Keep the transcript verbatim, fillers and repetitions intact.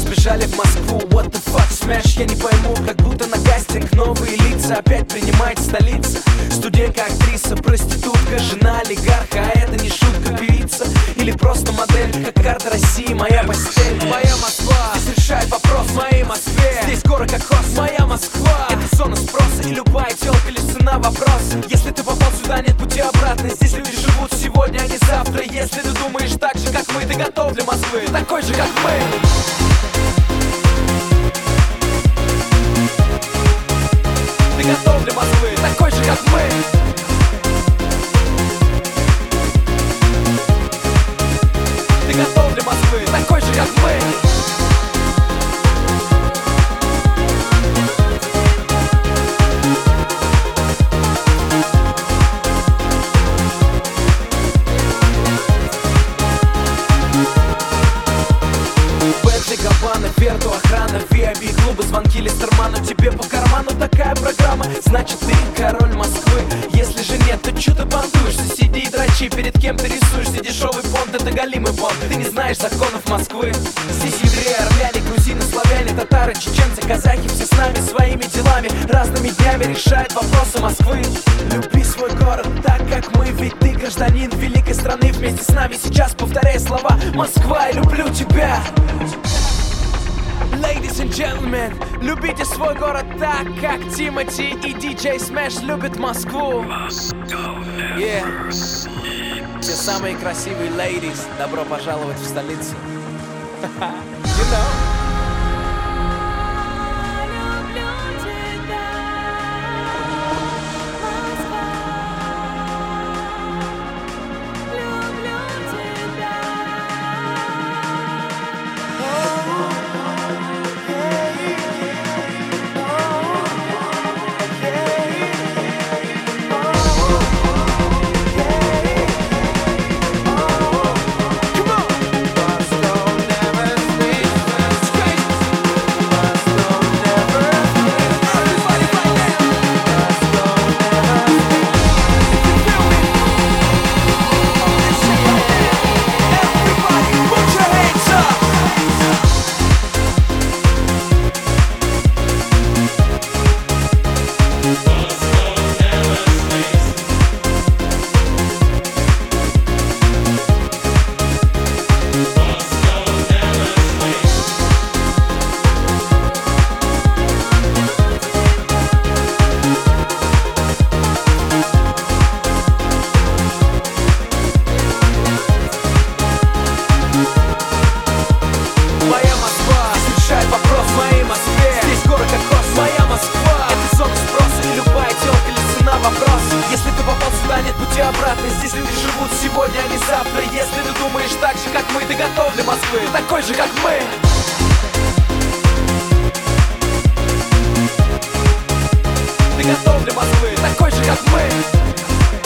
сбежали в Москву. What the fuck, smash, я не пойму. Как будто на кастинг новые лица опять принимает столица. Студентка, актриса, проститутка, жена олигарха, а это не шутка. Певица или просто модель, как карта России, моя постель. Моя Москва, здесь решает вопрос в моей Москве. Здесь горы как хост, моя Москва. Это зона спроса, и любая тёлка лишь цена вопрос. Если ты попал сюда, нет пути обратно. Здесь люди живут сегодня, а не завтра. Если ты думаешь так же, как мы, ты готов для Москвы, такой же, как мы. Ты готов для Москвы, такой же, как мы. Ты готов для Москвы, такой же, как мы. Габбана, Верду, охрана, ви ай пи-клубы, звонки Листерману. Тебе по карману такая программа, значит ты король Москвы. Если же нет, то чё ты бандуешься? Сиди и дрочи, перед кем ты рисуешься? Дешевый понт, это голимый понт. Ты не знаешь законов Москвы. Здесь евреи, армяне, грузины, славяне, татары, чеченцы, казахи, все с нами своими делами. Разными днями решают вопросы Москвы. Люби свой город так, как мы, ведь ты гражданин великой страны. Вместе с нами сейчас повторяй слова: Москва, я люблю тебя. Ladies and gentlemen, любите свой город так, как Тимати и диджей Smash любят Москву. Yeah. Все самые красивые ladies, добро пожаловать в столицу. You know. Обратно, здесь люди живут сегодня, а не завтра. Если ты думаешь так же, как мы, ты готов для Москвы, такой же, как мы. Ты готов для Москвы, такой же, как мы.